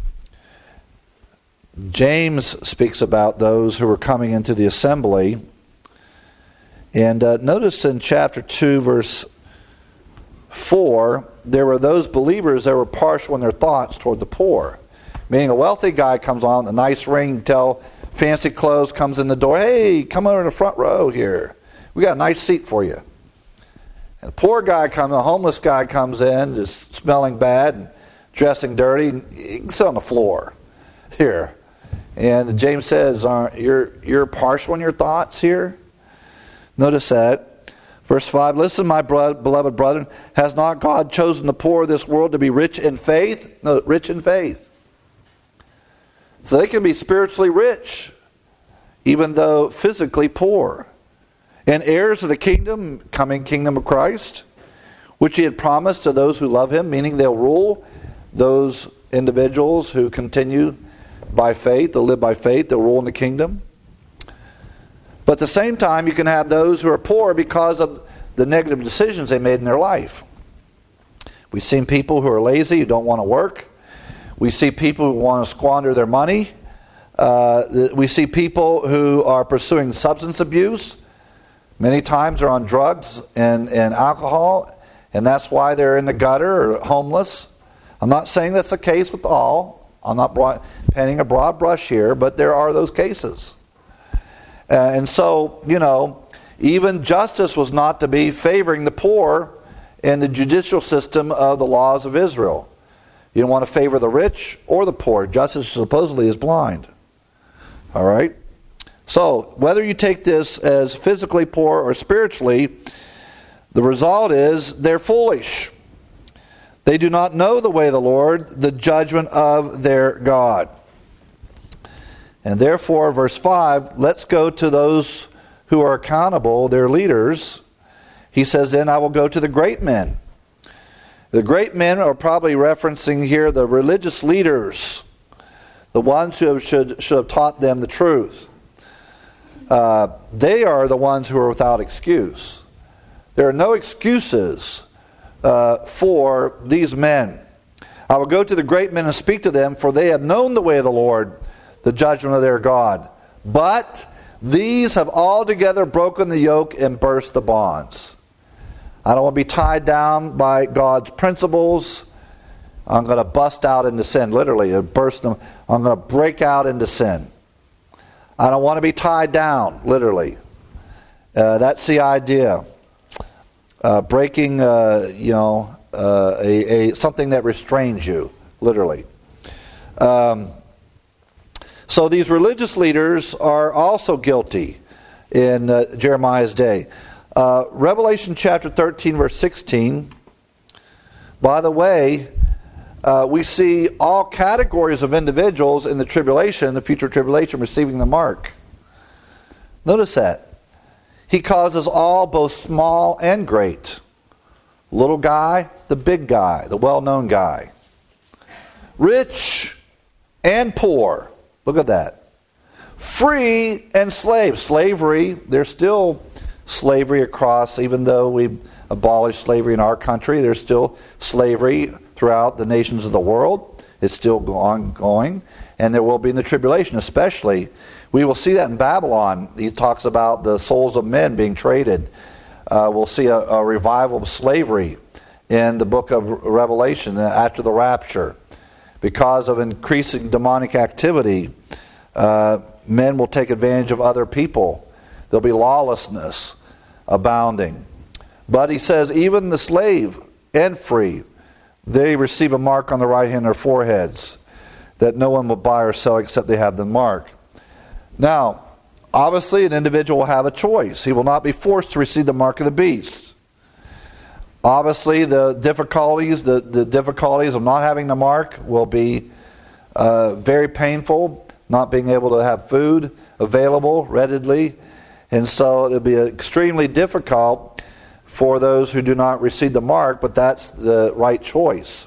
James speaks about those who were coming into the assembly. And uh, notice in chapter two, verse four, there were those believers that were partial in their thoughts toward the poor. Meaning a wealthy guy comes on, the nice ring, tell, fancy clothes, comes in the door, hey, come over in the front row here. We got a nice seat for you. And the poor guy comes, the homeless guy comes in, just smelling bad and dressing dirty, and you can sit on the floor here. And James says, Aren't, you're, you're partial in your thoughts here? Notice that. Verse five, listen, my bro- beloved brethren, has not God chosen the poor of this world to be rich in faith? No, rich in faith. So they can be spiritually rich, even though physically poor. And heirs of the kingdom, coming kingdom of Christ, which He had promised to those who love Him, meaning they'll rule those individuals who continue by faith, they'll live by faith, they'll rule in the kingdom. But at the same time, you can have those who are poor because of the negative decisions they made in their life. We've seen people who are lazy, who don't want to work. We see people who want to squander their money. Uh, we see people who are pursuing substance abuse. Many times they're on drugs and, and alcohol, and that's why they're in the gutter or homeless. I'm not saying that's the case with all. I'm not broad, painting a broad brush here, but there are those cases. Uh, and so, you know, even justice was not to be favoring the poor in the judicial system of the laws of Israel. You don't want to favor the rich or the poor. Justice supposedly is blind. All right? So, whether you take this as physically poor or spiritually, the result is they're foolish. They do not know the way of the Lord, the judgment of their God. And therefore, verse five, let's go to those who are accountable, their leaders. He says, then I will go to the great men. The great men are probably referencing here the religious leaders, the ones who should, should have taught them the truth. Uh, they are the ones who are without excuse. There are no excuses uh, for these men. I will go to the great men and speak to them, for they have known the way of the Lord, the judgment of their God. But these have altogether broken the yoke and burst the bonds. I don't want to be tied down by God's principles. I'm going to bust out into sin, literally. Burst them. I'm going to break out into sin. I don't want to be tied down, literally. Uh, that's the idea. Uh, breaking, uh, you know, uh, a, a something that restrains you, literally. Um, so these religious leaders are also guilty in uh, Jeremiah's day. Uh, Revelation chapter thirteen, verse sixteen. By the way, uh, we see all categories of individuals in the tribulation, the future tribulation, receiving the mark. Notice that. He causes all, both small and great. Little guy, the big guy, the well-known guy. Rich and poor. Look at that. Free and slave. Slavery, there's still slavery across, even though we abolished slavery in our country, there's still slavery throughout the nations of the world. It's still ongoing, and there will be in the tribulation especially. We will see that in Babylon. He talks about the souls of men being traded. Uh, we'll see a, a revival of slavery in the book of Revelation after the rapture. Because of increasing demonic activity, uh, men will take advantage of other people. There'll be lawlessness abounding. But he says, even the slave and free, they receive a mark on the right hand or foreheads, that no one will buy or sell except they have the mark. Now, obviously an individual will have a choice. He will not be forced to receive the mark of the beast. Obviously the difficulties, the, the difficulties of not having the mark will be uh, very painful, not being able to have food available readily. And so it'll be extremely difficult for those who do not receive the mark, but that's the right choice.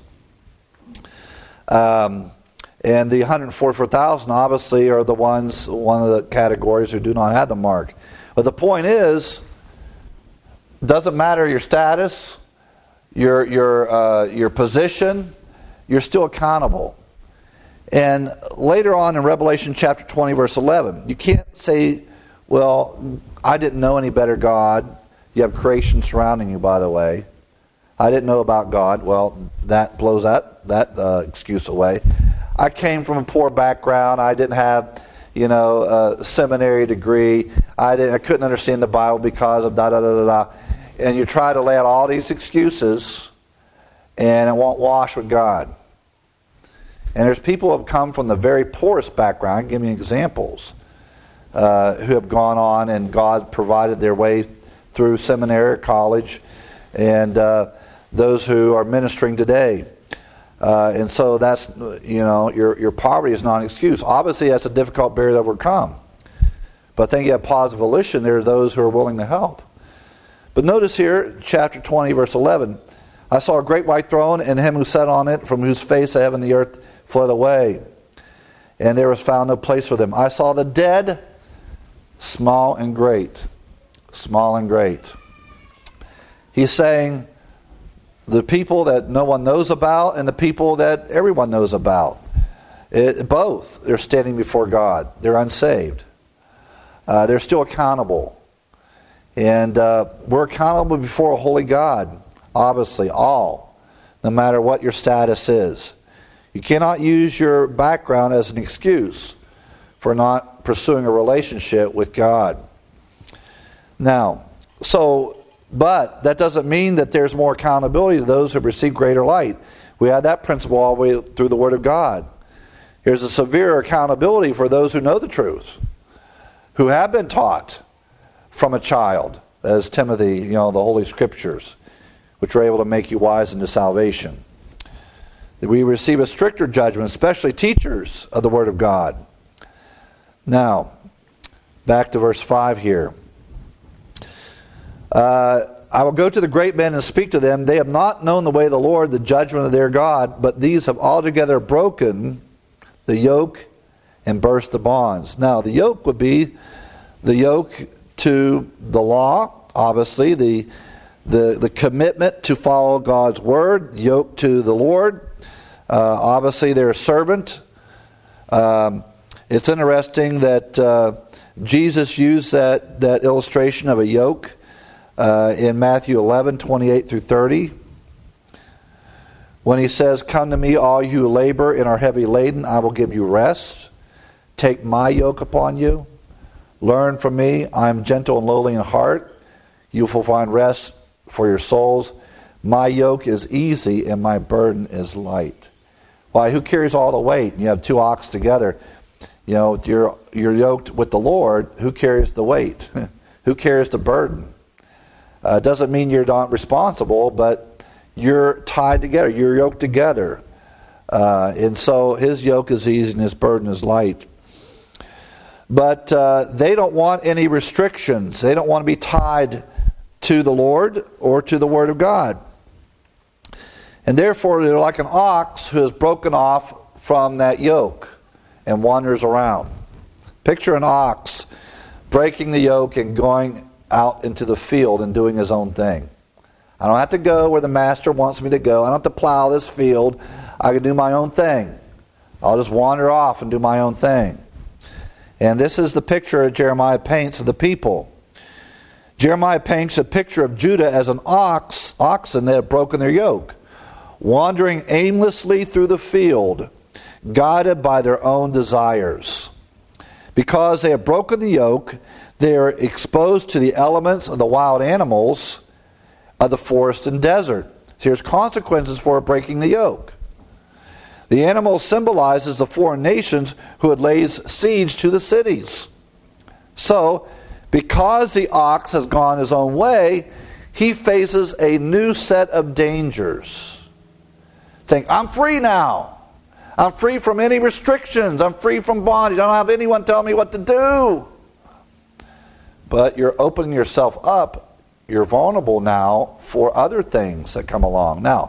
Um, and the one hundred forty-four thousand obviously are the ones, one of the categories who do not have the mark. But the point is, doesn't matter your status, your your uh, your position, you're still accountable. And later on in Revelation chapter twenty, verse eleven, you can't say, well, I didn't know any better God. You have creation surrounding you, by the way. I didn't know about God. Well, that blows that, that uh, excuse away. I came from a poor background. I didn't have, you know, a seminary degree. I didn't. I couldn't understand the Bible because of da da da da da. And you try to lay out all these excuses, and it won't wash with God. And there's people who have come from the very poorest background. I can give you examples. Uh, who have gone on and God provided their way through seminary or college, and uh, those who are ministering today. Uh, and so that's, you know, your your poverty is not an excuse. Obviously that's a difficult barrier to overcome. But I think you have positive volition. There are those who are willing to help. But notice here, chapter twenty, verse eleven, I saw a great white throne and him who sat on it, from whose face the heaven and the earth fled away. And there was found no place for them. I saw the dead, small and great. Small and great. He's saying the people that no one knows about and the people that everyone knows about. It, both. They're standing before God. They're unsaved. Uh, they're still accountable. And uh, we're accountable before a holy God. Obviously, all. No matter what your status is. You cannot use your background as an excuse for not pursuing a relationship with God. Now, so But that doesn't mean that there's more accountability to those who receive greater light. We had that principle all the way through the Word of God. There's a severe accountability for those who know the truth, who have been taught from a child, as Timothy, you know, the Holy Scriptures, which are able to make you wise into salvation. We receive a stricter judgment, especially teachers of the Word of God. Now, back to verse five here. Uh, I will go to the great men and speak to them. They have not known the way of the Lord, the judgment of their God, but these have altogether broken the yoke and burst the bonds. Now, the yoke would be the yoke to the law, obviously, the the, the commitment to follow God's word, yoke to the Lord. Uh, obviously, they're a servant. Um, it's interesting that uh, Jesus used that, that illustration of a yoke uh, in Matthew eleven, twenty-eight through thirty. When he says, "Come to me, all you who labor and are heavy laden, I will give you rest. Take my yoke upon you. Learn from me, I am gentle and lowly in heart. You will find rest for your souls. My yoke is easy and my burden is light." Why, who carries all the weight? You have two ox together. You know, you're, you're yoked with the Lord. Who carries the weight? Who carries the burden? Uh, doesn't mean you're not responsible, but you're tied together. You're yoked together. Uh, and so his yoke is easy and his burden is light. But uh, they don't want any restrictions. They don't want to be tied to the Lord or to the Word of God. And therefore, they're like an ox who has broken off from that yoke and wanders around. Picture an ox breaking the yoke and going out into the field and doing his own thing. I don't have to go where the master wants me to go. I don't have to plow this field. I can do my own thing. I'll just wander off and do my own thing. And this is the picture that Jeremiah paints of the people. Jeremiah paints a picture of Judah as an ox, oxen that have broken their yoke, wandering aimlessly through the field, guided by their own desires. Because they have broken the yoke, they are exposed to the elements of the wild animals of the forest and desert. So here's consequences for breaking the yoke. The animal symbolizes the foreign nations who had laid siege to the cities. So, because the ox has gone his own way, he faces a new set of dangers. Think, I'm free now. I'm free from any restrictions. I'm free from bondage. I don't have anyone telling me what to do. But you're opening yourself up. You're vulnerable now for other things that come along. Now,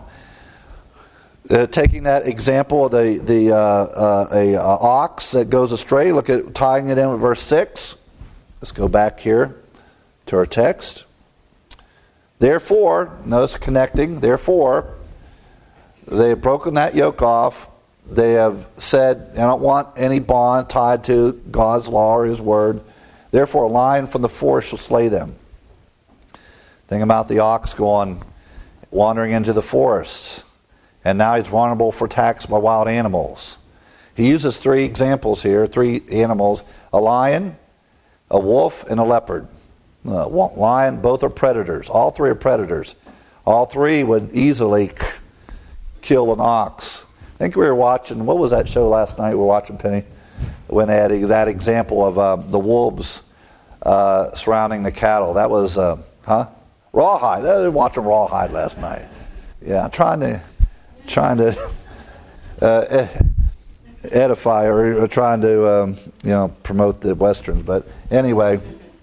uh, taking that example of the, the uh, uh, a, a ox that goes astray, look at tying it in with verse six. Let's go back here to our text. Therefore, notice connecting, therefore, they have broken that yoke off. They have said, I don't want any bond tied to God's law or His word. Therefore, a lion from the forest shall slay them. Think about the ox going, wandering into the forest. And now he's vulnerable for attacks by wild animals. He uses three examples here, three animals. A lion, a wolf, and a leopard. Uh, lion, both are predators. All three are predators. All three would easily kill an ox. I think we were watching, what was that show last night we were watching, Penny? When they had that example of uh, the wolves uh, surrounding the cattle. That was, uh, huh? Rawhide. They were watching Rawhide last night. Yeah, trying to, trying to uh, edify or, or trying to, um, you know, promote the Westerns. But anyway,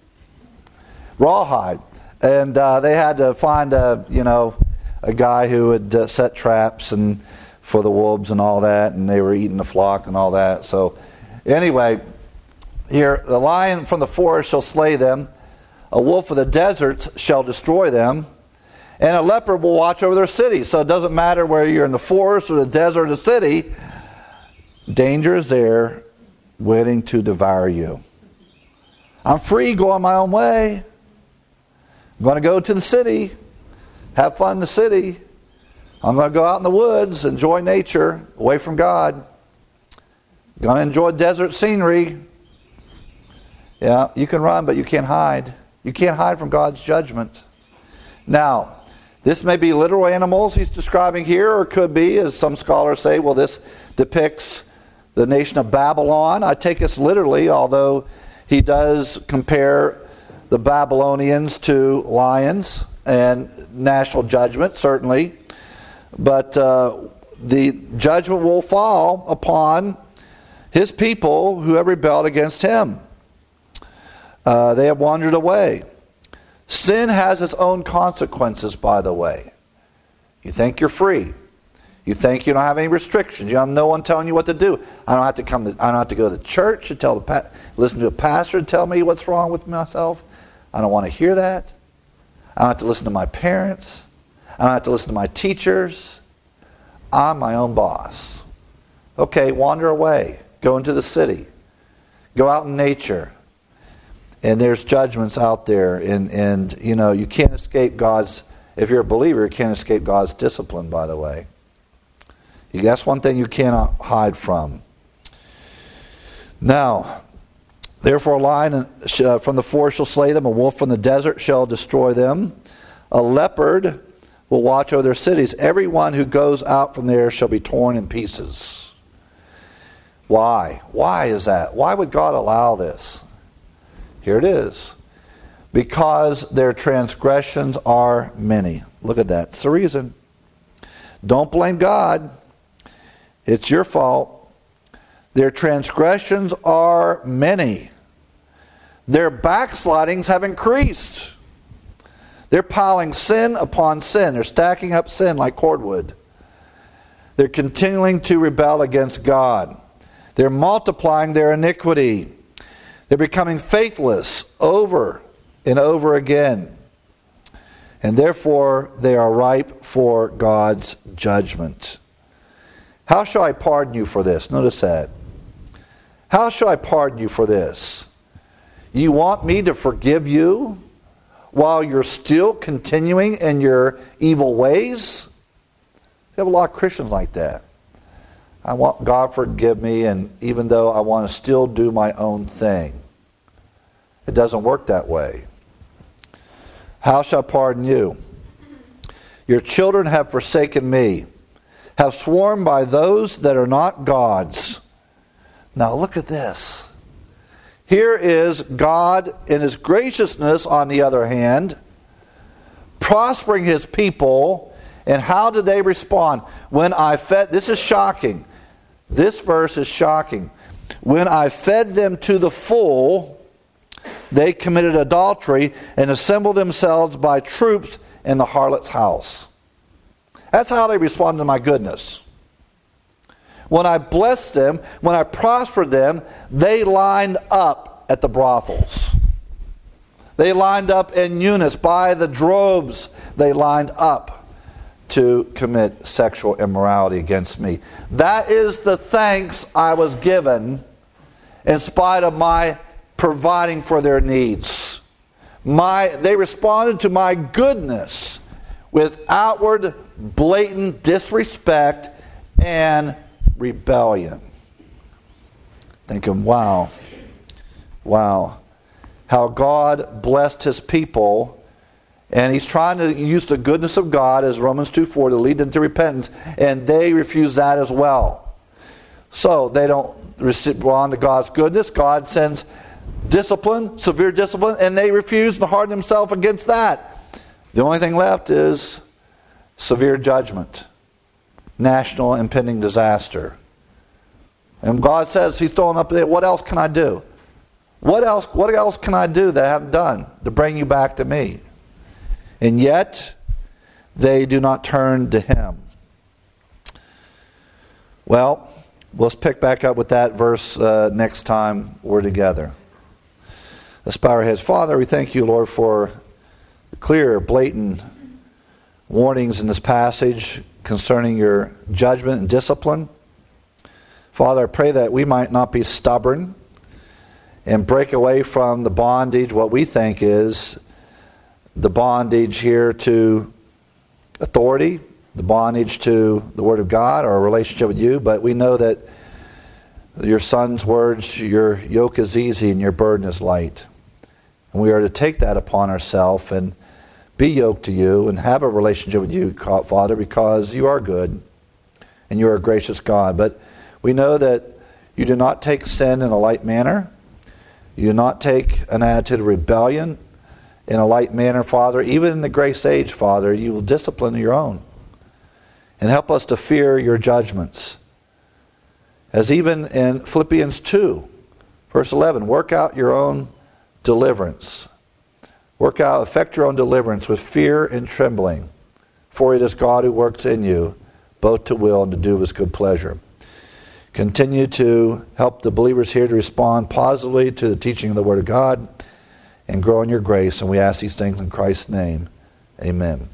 Rawhide. And uh, they had to find a, you know, a guy who had uh, set traps and for the wolves and all that, and they were eating the flock and all that. So anyway, here, the lion from the forest shall slay them, a wolf of the deserts shall destroy them, and a leopard will watch over their city. So it doesn't matter whether you're in the forest or the desert or the city, danger is there waiting to devour you. I'm free, go on my own way. I'm going to go to the city, have fun in the city. I'm going to go out in the woods, enjoy nature, away from God. I'm going to enjoy desert scenery. Yeah, you can run, but you can't hide. You can't hide from God's judgment. Now, this may be literal animals he's describing here, or it could be, as some scholars say, well, this depicts the nation of Babylon. I take this literally, although he does compare the Babylonians to lions and national judgment, certainly. But uh, the judgment will fall upon his people who have rebelled against him. Uh, they have wandered away. Sin has its own consequences, by the way. You think you're free. You think you don't have any restrictions. You have no one telling you what to do. I don't have to come. To, I don't have to go to church to tell the pa- listen to a pastor to tell me what's wrong with myself. I don't want to hear that. I don't have to listen to my parents. I don't have to listen to my teachers. I'm my own boss. Okay, wander away. Go into the city. Go out in nature. And there's judgments out there, and, and you know, you can't escape God's, if you're a believer, you can't escape God's discipline, by the way. That's one thing you cannot hide from. Now, therefore a lion from the forest shall slay them, a wolf from the desert shall destroy them. A leopard will watch over their cities. Everyone who goes out from there shall be torn in pieces. Why? Why is that? Why would God allow this? Here it is. Because their transgressions are many. Look at that. It's the reason. Don't blame God. It's your fault. Their transgressions are many. Their backslidings have increased. They're piling sin upon sin. They're stacking up sin like cordwood. They're continuing to rebel against God. They're multiplying their iniquity. They're becoming faithless over and over again. And therefore, they are ripe for God's judgment. How shall I pardon you for this? Notice that. How shall I pardon you for this? You want me to forgive you while you're still continuing in your evil ways? We have a lot of Christians like that. I want God forgive me, and even though I want to still do my own thing. It doesn't work that way. How shall I pardon you? Your children have forsaken me, have sworn by those that are not gods. Now look at this. Here is God in his graciousness, on the other hand, prospering his people. And how did they respond? When I fed, this is shocking. This verse is shocking. When I fed them to the full, they committed adultery and assembled themselves by troops in the harlot's house. That's how they responded to my goodness. When I blessed them, when I prospered them, they lined up at the brothels. They lined up in units. By the droves, they lined up to commit sexual immorality against me. That is the thanks I was given in spite of my providing for their needs. My, they responded to my goodness with outward, blatant disrespect and rebellion. Thinking, wow, wow, how God blessed his people. And he's trying to use the goodness of God, as Romans two four, to lead them to repentance. And they refuse that as well. So they don't respond to God's goodness. God sends discipline, severe discipline, and they refuse to harden themselves against that. The only thing left is severe judgment. National impending disaster. And God says he's throwing up, what else can I do? What else, what else can I do that I haven't done to bring you back to me? And yet, they do not turn to him. Well, let's pick back up with that verse uh, next time we're together. Let's bow our heads. Father, we thank you, Lord, for clear, blatant warnings in this passage concerning your judgment and discipline. Father, I pray that we might not be stubborn and break away from the bondage, what we think is the bondage here to authority, the bondage to the Word of God, or a relationship with you. But we know that your Son's words, your yoke is easy and your burden is light. And we are to take that upon ourselves and be yoked to you and have a relationship with you, Father, because you are good and you are a gracious God. But we know that you do not take sin in a light manner. You do not take an attitude of rebellion in a light manner, Father. Even in the grace age, Father, you will discipline your own. And help us to fear your judgments. As even in Philippians two, verse eleven, work out your own deliverance. Work out, effect your own deliverance with fear and trembling. For it is God who works in you, both to will and to do his good pleasure. Continue to help the believers here to respond positively to the teaching of the Word of God and grow in your grace. And we ask these things in Christ's name. Amen.